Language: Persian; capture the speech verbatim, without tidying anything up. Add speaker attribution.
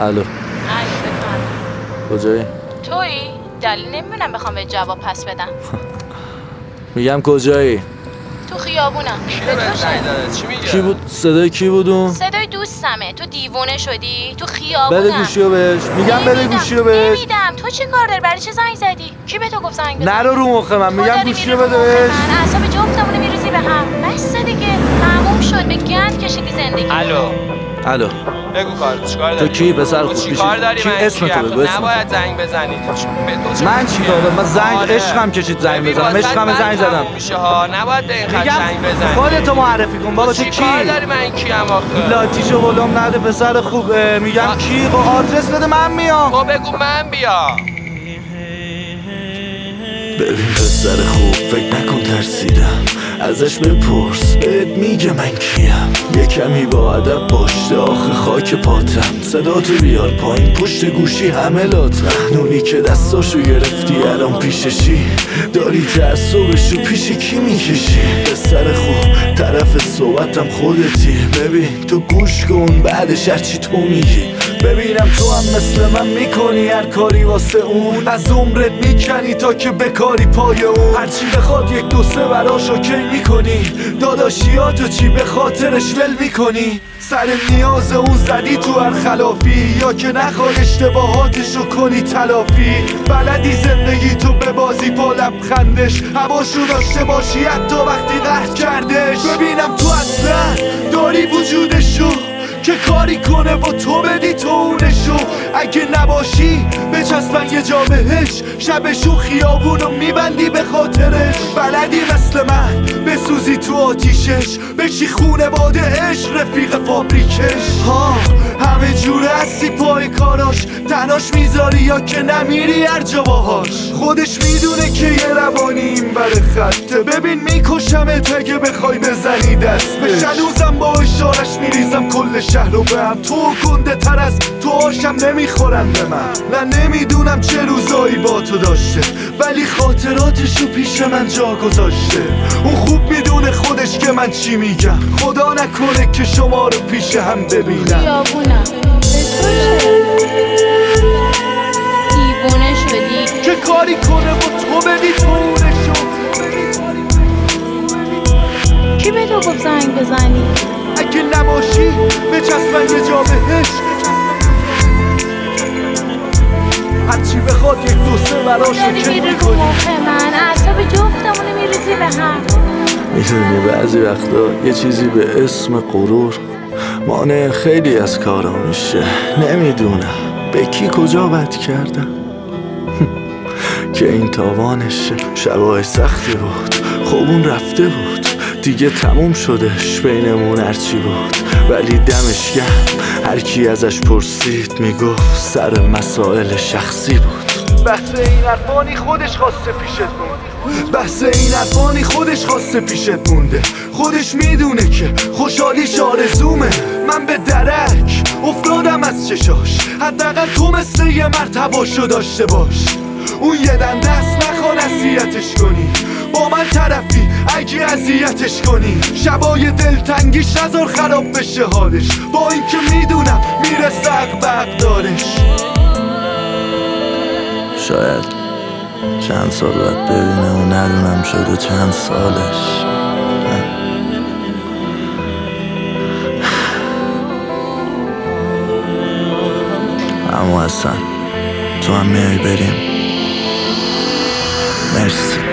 Speaker 1: الو.
Speaker 2: علی بفرم.
Speaker 1: کجایی؟
Speaker 2: تویی؟ دلیل نمیبینم بخوام به جواب پس بدم.
Speaker 1: میگم کجایی؟
Speaker 2: تو خیابونم. به تو چه؟
Speaker 3: چی میگه؟
Speaker 1: کی بود؟ صدای کی بود اون؟
Speaker 2: صدای دوستمه. تو دیوونه شدی؟ تو خیابونم.
Speaker 1: بده گوشیو بهش. میگم بده گوشیو بهش.
Speaker 2: نمیدم. تو چی کار داری؟ برای چه زنگ زدی؟ کی به تو گفت زنگ بزن؟
Speaker 1: نرو رو مخ من. میگم گوشیو بده بهش.
Speaker 2: من اعصاب جفتمون میریزی به هم. بس دیگه. تموم شد. به گند کشیدی زندگی.
Speaker 3: الو.
Speaker 1: الو.
Speaker 3: بگو کار چیکار داری؟
Speaker 1: تو کی پسر خوب؟
Speaker 3: چی کار داری؟
Speaker 1: کی
Speaker 3: من
Speaker 1: اسم تو بگو. اسم
Speaker 3: نباید زنگ بزنی.
Speaker 1: من چی کار دارم؟ من زنگ عشقم کشید زنگ بزنم. عشقم زنگ زدم.
Speaker 3: میشه ها. نباید به این خط زنگ بزنی.
Speaker 1: خودتو معرفی کن بابا. تو کی؟
Speaker 3: چی کار داری؟ من کیم آخه؟
Speaker 1: لاتیشو ولوم نده پسر خوب. میگم کی؟ خب آدرس بده من میام.
Speaker 3: خب بگو من بیام.
Speaker 4: ببین پسر خوب فکر نکن ترسیدم، ازش بپرس بهت میگه من کیم. یه کمی با ادب باش آخه خاک پاتم. صداتو بیار پایین پشت گوشی همه لاتم. نونی که دستاشو گرفتی الان پیششی، داری تعصبشو پیش کی میکشی؟ پسر خوب طرف صحبتم خودتی. ببین تو گوش کن بعدش هرچی تو میگی. ببینم تو هم مثل من میکنی هر کاری واسه اون، از عمرت میکنی تا که بکاری پای اون. هرچی بخواد یک دو سه براش اوکی میکنی، داداشیاتو چی به خاطرش ول میکنی؟ سر نیاز اون زدی تو هر خلافی، یا که نخوای اشتباهاتشو کنی تلافی. بلدی زندگی تو به بازی با لبخندش، هواشو داشته باشی حتی وقتی قهر کردش. ببینم تو اصلا داری وجودشو که کاری کنه با تو بدی تو اونشو. اگه نباشی بچسبن یه جا بهش، شبشو خیابونو میبندی به خاطرش. بلدی مثل من بسوزی تو آتیشش، بشی خونواده عشق رفیق فابریکش. ها همه جوره هستی پای کاراش، تناش میذاری یا که نمیری هر جا باهاش. خودش میدونه که یه روانی این بر خطه. ببین میکشمت اگه بخوای بزنی دست به شلوزم، با اشارش میریزم کل شهر رو به هم. تو گنده تر از تو آشم نمیخورن به من. نه نمیدونم چه روزایی با تو داشته، ولی خاطراتشو پیش من جا گذاشته. اون خوب میدونه خودش که من چی میگم، خدا نکنه که شما رو پیش هم ببینم.
Speaker 2: خیابونم. دیوونه شدی؟
Speaker 4: که کاری کنه با تو بدی تو اونشو.
Speaker 2: کی به تو گفت زنگ بزنی؟
Speaker 4: اگه نباشی بچسبن یه جا بهش، هرچی بخواد یک دو سه براش اوکی میکنی.
Speaker 2: من اعصاب جفتمونو میریزی به هم.
Speaker 4: میدونی بعضی وقتا یه چیزی به اسم غرور مانع خیلی از کارا میشه. نمیدونم به کی کجا بد کردم که این تاوانشه. شبای سختی بود خب اون رفته بود دیگه، تموم شدش بینمون هرچی بود. ولی دمش گرم هر کی ازش پرسید میگفت سر مسائل شخصی بود. بحث این حرفانی خودش خواسته پیشت مونده، بحث این حرفانی خودش خواسته پیشت مونده. خودش میدونه که خوشحالیش آرزومه. من به درک افتادم از چشاش، حداقل تو مثل یه مرد هواشو داشته باش. اون یه دنده است نخوان اذیتش کنی، با من طرفی اگه اذیتش کنی. شبای دلتنگیش نذار خراب بشه حالش، با اینکه میدونم میرسه عقب دارش. شاید چند سال باید ببینه و ندونم شده چند سالش. اما اصلا تو هم میای بریم. مرسی.